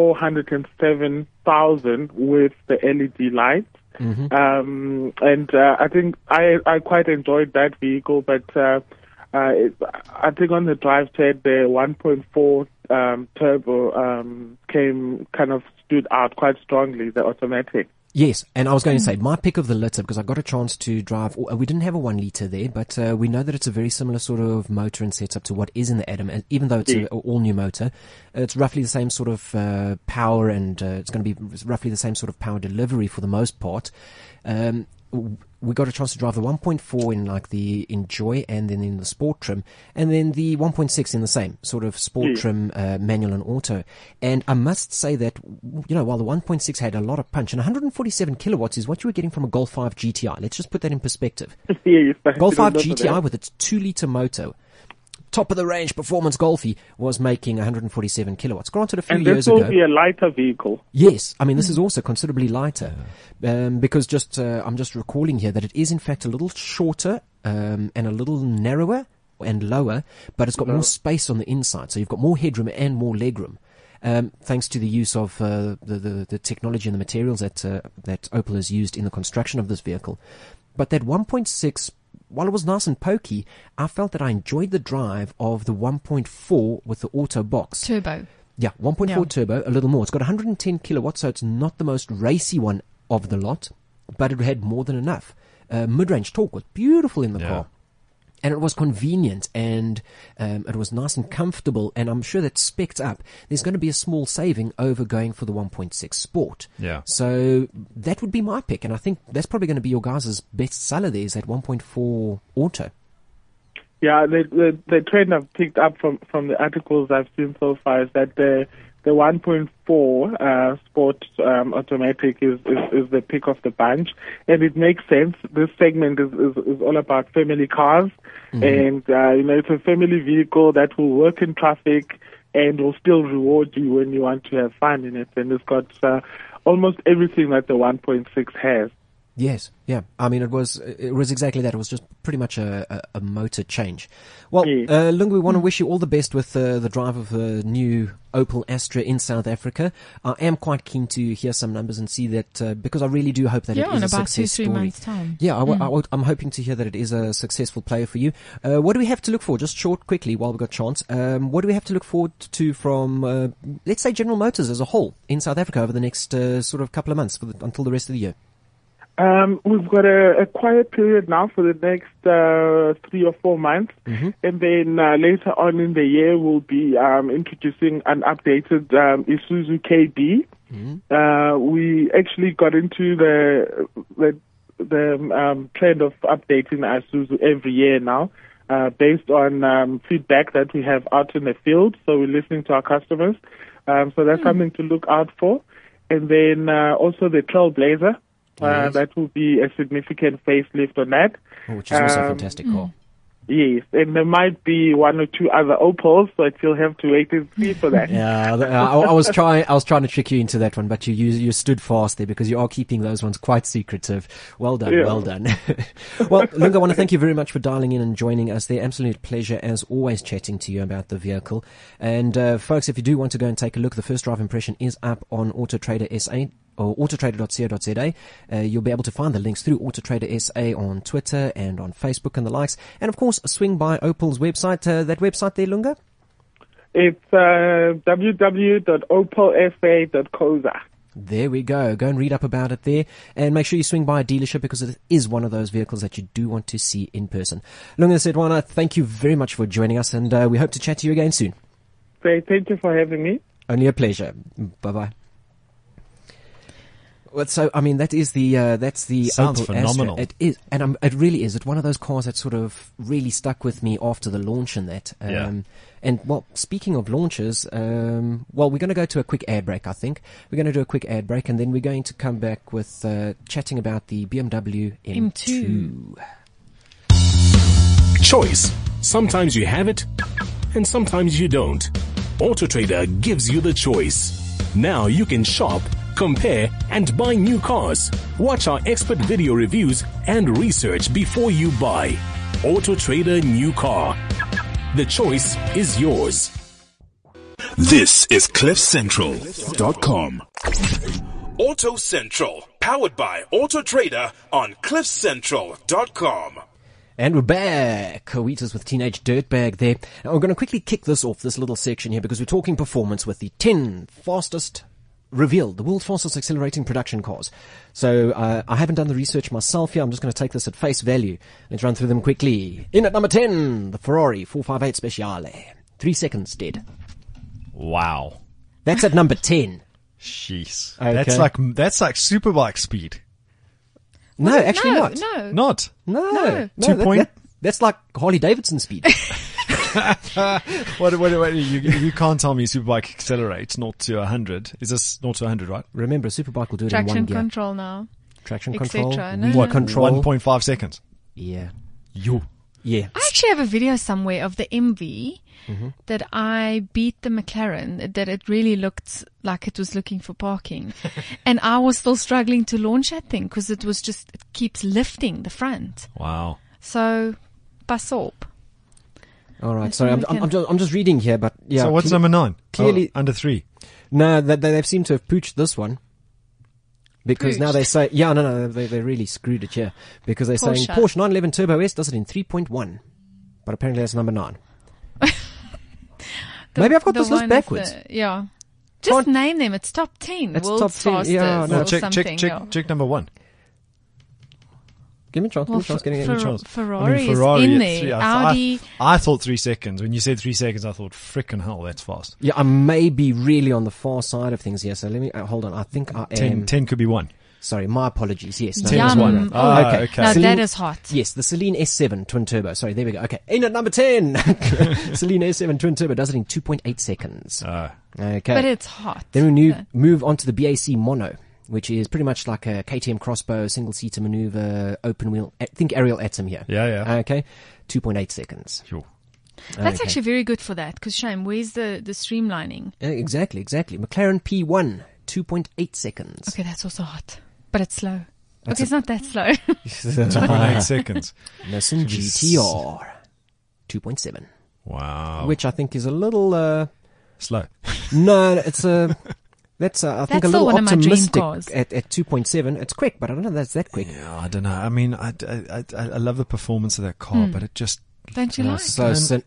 407,000 with the LED lights. And I think I quite enjoyed that vehicle, but I think on the drive test the 1.4 turbo stood out quite strongly, the automatic. Yes, and I was going to say, my pick of the litter, because I got a chance to drive, we didn't have a 1 liter there, but we know that it's a very similar sort of motor and setup to what is in the Adam, and even though it's an all-new motor, it's roughly the same sort of power, and it's going to be roughly the same sort of power delivery for the most part. We got a chance to drive the 1.4 in like the Enjoy and then in the Sport trim, and then the 1.6 in the same sort of Sport trim, manual and auto. And I must say that, while the 1.6 had a lot of punch, and 147 kilowatts is what you were getting from a Golf 5 GTI. Let's just put that in perspective. Golf 5 GTI with its 2-liter motor, top of the range performance Golfy, was making 147 kilowatts. Granted, a few years ago. And this will be a lighter vehicle. Yes. I mean, this is also considerably lighter. Because I'm just recalling here that it is in fact a little shorter, and a little narrower and lower, but it's got more space on the inside. So you've got more headroom and more legroom. Thanks to the use of, the technology and the materials that Opel has used in the construction of this vehicle. But that 1.6, while it was nice and pokey, I felt that I enjoyed the drive of the 1.4 with the auto box. Turbo. Yeah, 1.4 turbo, a little more. It's got 110 kilowatts, so it's not the most racy one of the lot, but it had more than enough. Mid-range torque was beautiful in the car. And it was convenient, and it was nice and comfortable, and I'm sure that spec'd up, there's going to be a small saving over going for the 1.6 Sport. Yeah. So that would be my pick, and I think that's probably going to be your guys' best seller there, is that 1.4 Auto. Yeah, the trend I've picked up from the articles I've seen so far is that the 1.4 Sport automatic is the pick of the bunch, and it makes sense. This segment is all about family cars, and it's a family vehicle that will work in traffic and will still reward you when you want to have fun in it. And it's got almost everything that the 1.6 has. Yes, yeah. I mean, it was exactly that. It was just pretty much a motor change. Well, Lungu, we want to wish you all the best with the drive of the new Opel Astra in South Africa. I am quite keen to hear some numbers and see that, because I really do hope that it is a success story. Yeah, in about 2-3 months' time. Yeah, I'm hoping to hear that it is a successful player for you. What do we have to look for? Just short, quickly, while we've got a chance. What do we have to look forward to from, let's say, General Motors as a whole in South Africa over the next sort of couple of months until the rest of the year? We've got a quiet period now for the next 3 or 4 months, and then later on in the year we'll be introducing an updated Isuzu KB. We actually got into the trend of updating Isuzu every year now, based on feedback that we have out in the field. So we're listening to our customers. So that's something to look out for, and then also the Trailblazer. Yes. That will be a significant facelift on that. Which is also a fantastic car. Yes, and there might be one or two other Opals, but you'll have to wait and see for that. Yeah, I was trying to trick you into that one, but you stood fast there because you are keeping those ones quite secretive. Well done, well done. Well, Lunga, I want to thank you very much for dialing in and joining us. They're absolute pleasure as always chatting to you about the vehicle. And folks, if you do want to go and take a look, the first drive impression is up on Auto Trader SA. Or autotrader.co.za. You'll be able to find the links through Autotrader SA on Twitter and on Facebook and the likes. And of course, swing by Opal's website. That website there, Lunga? It's www.opalsa.co.za. There we go. Go and read up about it there. And make sure you swing by a dealership because it is one of those vehicles that you do want to see in person. Lunga Sedwana, thank you very much for joining us, and we hope to chat to you again soon. Great. Thank you for having me. Only a pleasure. Bye-bye. Well, so I mean, that's the Sounds Opel phenomenal. Astra. It is, and it really is. It's one of those cars that sort of really stuck with me after the launch and that. And well, speaking of launches, well, we're going to go to a quick ad break. I think we're going to do a quick ad break, and then we're going to come back with chatting about the BMW M2. Choice. Sometimes you have it, and sometimes you don't. AutoTrader gives you the choice. Now you can shop, compare, and buy new cars. Watch our expert video reviews and research before you buy. AutoTrader New Car. The choice is yours. This is CliffCentral.com. Auto Central, powered by AutoTrader on CliffCentral.com. And we're back. Coetus with Teenage Dirtbag there. Now we're going to quickly kick this off, this little section here, because we're talking performance with the 10 fastest revealed, the world's fastest accelerating production cars. So I haven't done the research myself here. I'm just going to take this at face value. Let's run through them quickly. In at number 10, the Ferrari 458 Speciale. 3 seconds dead. Wow. That's at number 10. Jeez. Okay. That's like superbike speed. No, actually not. Not. No. 2 point. That's like Harley Davidson speed. What, you can't tell me superbike accelerates 0 to 100. Is this 0 to 100, right? Remember, a superbike will do it in one Traction gear. control now. Traction et control. cetera. No, Wheel no. control. 1.5 seconds. Yeah. Yo. Yeah. I actually have a video somewhere of the MV that I beat the McLaren, that it really looked like it was looking for parking. And I was still struggling to launch that thing because it keeps lifting the front. Wow. So, pas op. All right. Sorry, I'm just reading here, but yeah. So what's number 9? Clearly under 3. No, they've seemed to have pooched this one. Because now they say, they really screwed it here. Because they're saying Porsche 911 Turbo S does it in 3.1. But apparently that's number 9. Maybe I've got this list backwards. Just name them. It's top 10. It's World's top 10. fastest Yeah, no. or something. Check number 1. Give me a chance. Well, Getting a chance. Ferrari is in there. Audi. I thought 3 seconds. When you said 3 seconds, I thought, frickin' hell, that's fast. Yeah, I may be really on the far side of things here. So let me hold on. I think I am. 10 could be 1. Sorry, my apologies. Yes, 10 is 1. Oh, okay. Now Celine, that is hot. Yes, the Celine S7 twin turbo. Sorry, there we go. Okay, in at number 10, Celine S7 twin turbo does it in 2.8 seconds. Okay, But it's hot. Then we move on to the BAC Mono, which is pretty much like a KTM Crossbow, single-seater maneuver, open wheel. Think Ariel Atom here. Yeah. Okay, 2.8 seconds. Sure. That's actually very good for that. Because shame, where's the streamlining? Exactly. McLaren P1, 2.8 seconds. Okay, that's also hot, but it's slow. It's not that slow. 2.8 seconons. Nissan GTR, 2.7. Wow. Which I think is a little slow. No, it's a. That's I think That's a little one of my dream optimistic cars. at 2.7. It's quick, but I don't know if that's that quick. Yeah, I don't know. I mean, I love the performance of that car, but it just Don't you like it?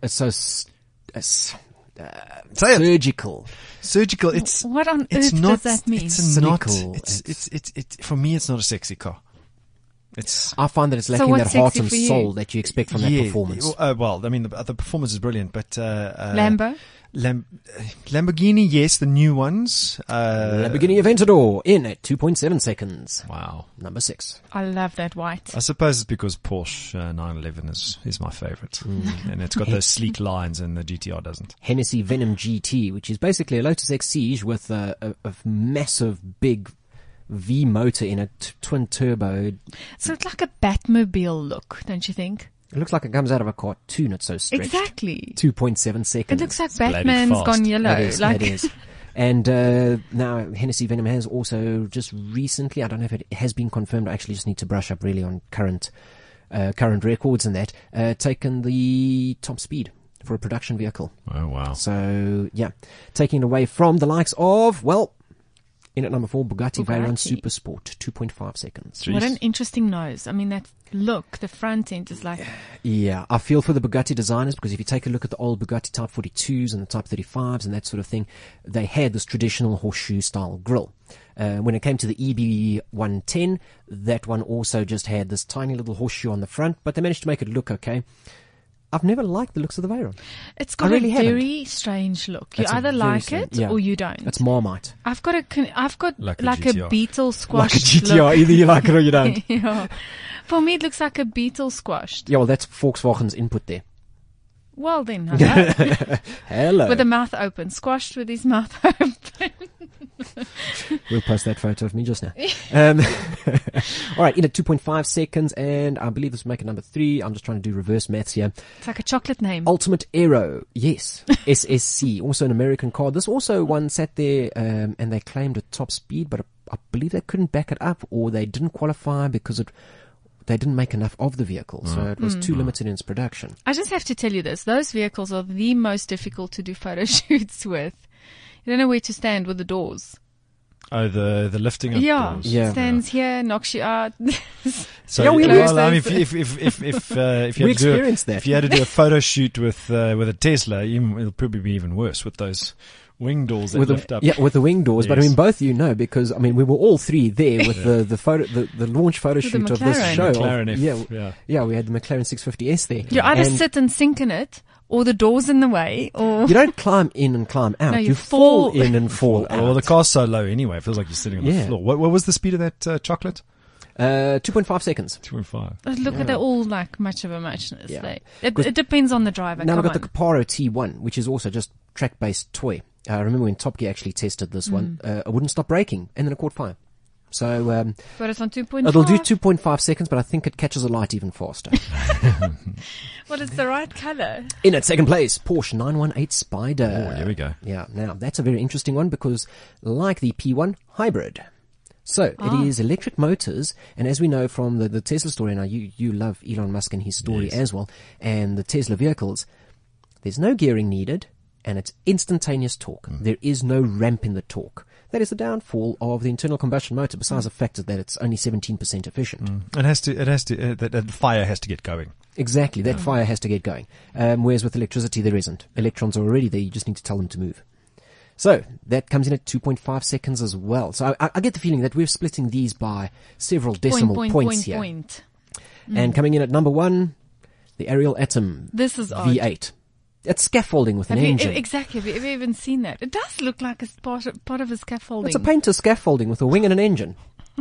Surgical. surgical. It's What on it's earth not, does that mean? It's Cynical. not. It's for me. It's not a sexy car. It's I find that it's lacking what's that heart sexy and for you? soul that you expect from that performance. Well, I mean, the performance is brilliant, but Lambo? Lamborghini, yes, the new ones. Lamborghini Aventador in at 2.7 seconds. Wow. Number 6. I love that white. I suppose it's because Porsche 911 is my favorite, and it's got those sleek lines, and the GTR doesn't. Hennessy Venom GT, which is basically a Lotus Exige with a massive, big V motor in it, twin turbo. So it's like a Batmobile look, don't you think? It looks like it comes out of a cartoon. It's so stretched. Exactly. 2.7 seconds. It looks like bloody Batman's fast. gone yellow. It is. And now Hennessy Venom has also just recently, I don't know if it has been confirmed, I actually just need to brush up really on current records and that, taken the top speed for a production vehicle. Oh, wow. So, yeah, taking it away from the likes of, well, in at number 4, Bugatti Veyron Bugatti. Super Sport, 2.5 seconds. What an interesting nose. I mean, that look, the front end is like... Yeah, I feel for the Bugatti designers because if you take a look at the old Bugatti Type 42s and the Type 35s and that sort of thing, they had this traditional horseshoe style grille. When it came to the EB110, that one also just had this tiny little horseshoe on the front, but they managed to make it look okay. I've never liked the looks of the Veyron. It's got really a haven't. very strange look. You It's a either very like strange- it yeah. or you don't. It's Marmite. I've got Like like a a GTR. beetle squashed Like a GTR, look. either you like it or you don't. Yeah. For me, it looks like a beetle squashed. Yeah, well, that's Volkswagen's input there. Well then, hello. Hello. With the mouth open. Squashed with his mouth open. We'll post that photo of me just now. All right, in at 2.5 seconds, and I believe this will make it number 3. I'm just trying to do reverse maths here. It's like a chocolate name. Ultimate Aero, yes, SSC, also an American car. This also one sat there, and they claimed a top speed, but I believe they couldn't back it up, or they didn't qualify because they didn't make enough of the vehicle, so it was too limited in its production. I just have to tell you this. Those vehicles are the most difficult to do photo shoots with. You don't know where to stand with the doors. Oh, the lifting up Yeah. doors. Yeah. Stands here, knocks you out. So, Yeah, we well, I mean, close if you We had to do experienced that. if you had to do a photo shoot with a Tesla, it'll probably be even worse with those wing doors that lift up. Yeah, with the wing doors. But I Yes. mean, both you know, because I mean, we were all three there with the launch photo With the shoot of this McLaren. show. McLaren F, yeah, yeah. we had the McLaren 650S there. You either And sit and sink in it, or the door's in the way, or... you don't climb in and climb out. No, you you fall fall. in and fall out. Well, the car's so low anyway. It feels like you're sitting on Yeah. the floor. What was the speed of that chocolate? 2.5 seconds. 2.5. Look, they're all like much of a muchness. Yeah. It depends on the driver. Now Come we've got on. the Caparo T1, which is also just track-based toy. I remember when Top Gear actually tested this one, it wouldn't stop braking, and then it caught fire. So But it's on 2.5. it'll do 2.5 seconds, but I think it catches a light even faster. Well, it's the right color. In at second place, Porsche 918 Spider. Oh, here we go. Yeah, now that's a very interesting one because, like the P1, hybrid. So it is electric motors, and as we know from the Tesla story, now you love Elon Musk and his story Yes. as well, and the Tesla vehicles, there's no gearing needed, and it's instantaneous torque. There is no ramp in the torque. That is the downfall of the internal combustion motor, besides the fact that it's only 17% efficient. It has to, that fire has to get going. Exactly, that fire has to get going. Whereas with electricity, there isn't. Electrons are already there, you just need to tell them to move. So, that comes in at 2.5 seconds as well. So I get the feeling that we're splitting these by several decimal points here. And coming in at number 1, the Ariel Atom This is odd. V8. It's scaffolding with an Have you, engine. exactly. Have you ever even seen that? It does look like it's part of a scaffolding. It's a painter scaffolding with a wing and an engine.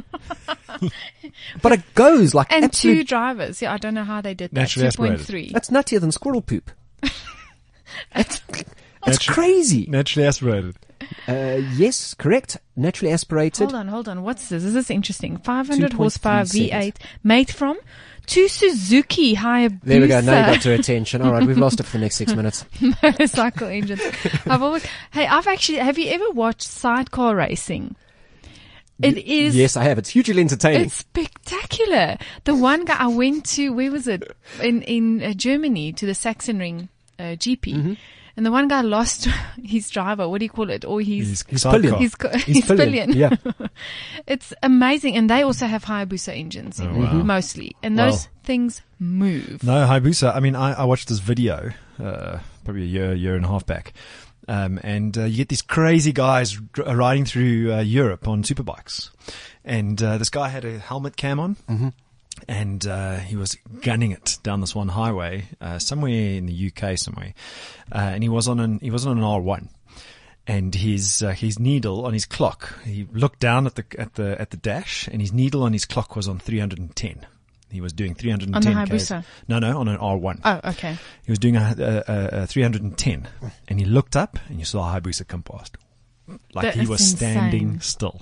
But it goes like and absolute... two drivers. Yeah, I don't know how they did that. Naturally aspirated. 2.3. That's nuttier than squirrel poop. It's crazy. Naturally aspirated. Yes, correct. Naturally aspirated. Hold on. What's this? This is interesting. 500 2.3 horsepower seconds. V8 made from two Suzuki Hayabusa There we go. Now you got to attention. All right, we've lost it for the next 6 minutes. motorcycle engines. Have you ever watched sidecar racing? It is. Yes, I have. It's hugely entertaining. It's spectacular. The one guy I went to, where was it? In Germany, to the Sachsenring GP. Mm-hmm. And the one guy lost his driver. What do you call it? Or his sidecar. pillion. his pillion. Yeah. It's amazing. And they also have Hayabusa engines, wow. mostly. And Well. those things move. No, Hayabusa. I mean, I watched this video, probably a year and a half back. And you get these crazy guys riding through Europe on superbikes. And this guy had a helmet cam on. Mm-hmm. And he was gunning it down this one highway, somewhere in the UK somewhere. And he was on an R1. And his needle on his clock, he looked down at the dash, and his needle on his clock was on 310. He was doing 310 On the Ks. Hayabusa? No, on an R1. Oh, okay. He was doing a 310, and he looked up, and you saw Hayabusa come past, like That he is was insane. standing still.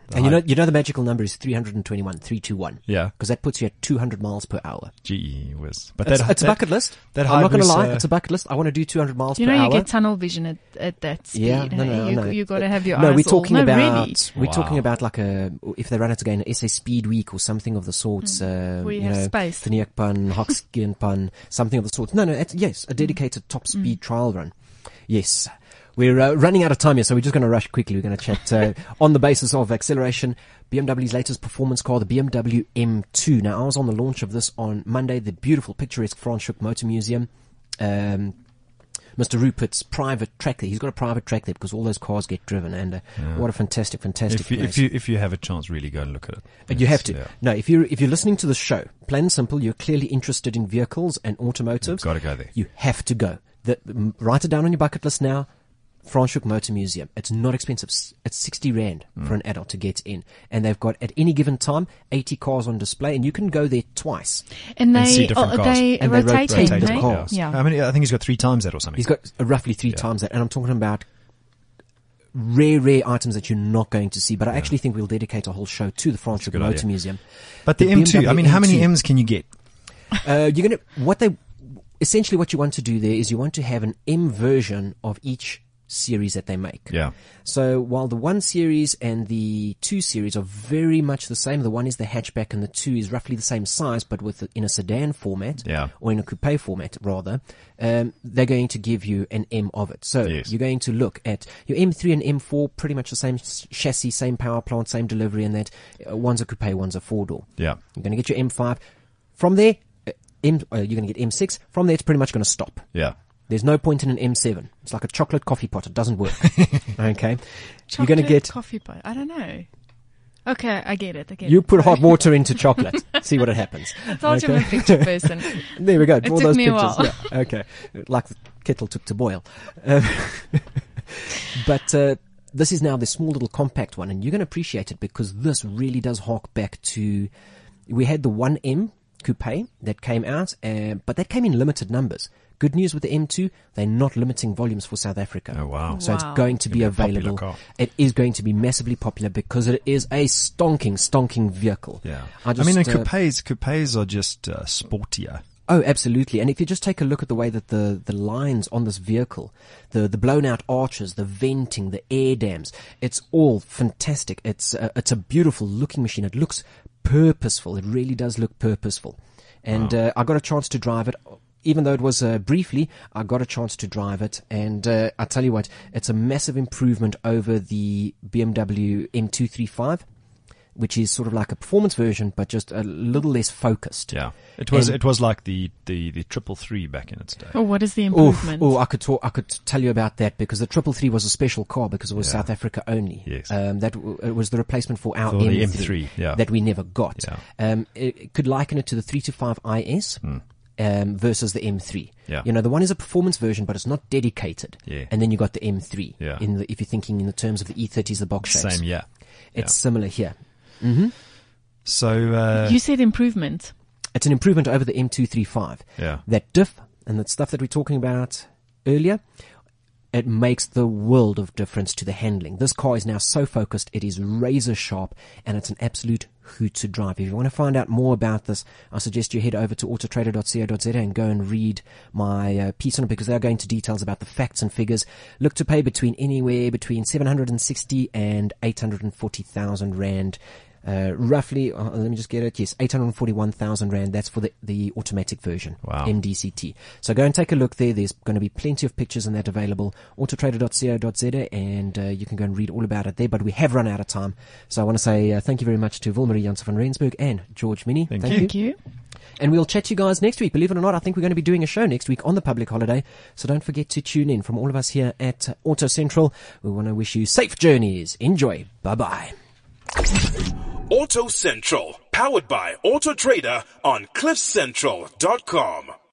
And you know the magical number is 321. Yeah. Because that puts you at 200 miles per hour. Gee whiz. But It's a bucket list. I'm not going to lie. It's a bucket list. I want to do 200 miles per hour. You get tunnel vision at that speed. Yeah, no. You got to have your No, eyes we're talking all. about, Really? we're talking about like if they run it again, an SA Speed Week or something of the sorts. We have space. Verniakpan, Hoxkienpan, something of the sorts. No, yes, a dedicated top speed trial run. Yes. We're running out of time here, so we're just going to rush quickly. We're going to chat on the basis of acceleration. BMW's latest performance car, the BMW M2. Now, I was on the launch of this on Monday, the beautiful, picturesque Franschhoek Motor Museum. Mr. Rupert's private track there. He's got a private track there because all those cars get driven, and what a fantastic place. If you have a chance, really go and look at it. But you have to. Yeah. No, if you're listening to the show, plain and simple, you're clearly interested in vehicles and automotives. You've got to go there. You have to go. Write it down on your bucket list now. Franschhoek Motor Museum. It's not expensive. It's 60 Rand for an adult to get in. And they've got, at any given time, 80 cars on display, and you can go there twice. And see different cars. They rotate the cars. Yeah. I think he's got 3 times that or something. He's got roughly 3 times that. And I'm talking about rare items that you're not going to see. But I actually think we'll dedicate a whole show to the Franschhoek Motor Museum. But the M2, I mean, how many M's can you get? Essentially what you want to do there is you want to have an M version of each series that they make. Yeah. So while the 1 series and the 2 series are very much the same, the 1 is the hatchback and the 2 is roughly the same size, but in a sedan format, or in a coupe format rather, they're going to give you an M of it. So you're going to look at your M3 and M4, pretty much the same chassis, same power plant, same delivery, and that one's a coupe, one's a 4-door. Yeah. You're going to get your M5. From there, you're going to get M6. From there, it's pretty much going to stop. Yeah. There's no point in an M7. It's like a chocolate coffee pot. It doesn't work. Okay. Chocolate you're going to get coffee pot. I don't know. Okay, I get it. You put hot water into chocolate. See what it happens. I told you I'm a picture person. There we go. Draw took those me a pictures. while. Yeah. Okay. Like the kettle took to boil. But this is now the small little compact one, and you're going to appreciate it because this really does hark back to, we had the 1M coupe that came out, but that came in limited numbers. Good news with the M2, they're not limiting volumes for South Africa. Oh, wow. So it's going to be available. It is going to be massively popular because it is a stonking vehicle. Yeah. Coupes are just sportier. Oh, absolutely. And if you just take a look at the way that the lines on this vehicle, the blown out arches, the venting, the air dams, it's all fantastic. It's a beautiful looking machine. It looks purposeful. It really does look purposeful. And I got a chance to drive it. Even though it was briefly, I got a chance to drive it, and I tell you what, it's a massive improvement over the BMW M235, which is sort of like a performance version, but just a little less focused. Yeah, it was like the 333 back in its day. Oh, what is the improvement? I could tell you about that because the 333 was a special car because it was South Africa only. Yes, it was the replacement for our M3 that we never got. Yeah. It could liken it to the 325 IS. Versus the M3. Yeah. You know, the one is a performance version, but it's not dedicated. Yeah. And then you got the M3. Yeah. If you're thinking in the terms of the E30s, the box shapes. Same, yeah. It's similar here. Mm-hmm. So, you said improvement. It's an improvement over the M235. Yeah. That diff and that stuff that we're talking about earlier, it makes the world of difference to the handling. This car is now so focused, it is razor sharp, and it's an absolute hoot to drive. If you want to find out more about this, I suggest you head over to autotrader.co.za and go and read my piece on it because they're going to details about the facts and figures. Look to pay anywhere between 760 and 840,000 Rand. Roughly, let me just get it. Yes, 841,000 Rand. That's for the automatic version. Wow. MDCT. So go and take a look there. There's going to be plenty of pictures and that available. Autotrader.co.za, and you can go and read all about it there. But we have run out of time. So I want to say thank you very much to Wilmarie Janssen van Rensburg and George Minnie. Thank you. And we'll chat to you guys next week. Believe it or not, I think we're going to be doing a show next week on the public holiday. So don't forget to tune in. From all of us here at Auto Central, we want to wish you safe journeys. Enjoy. Bye-bye. Auto Central, powered by Auto Trader on CliffCentral.com.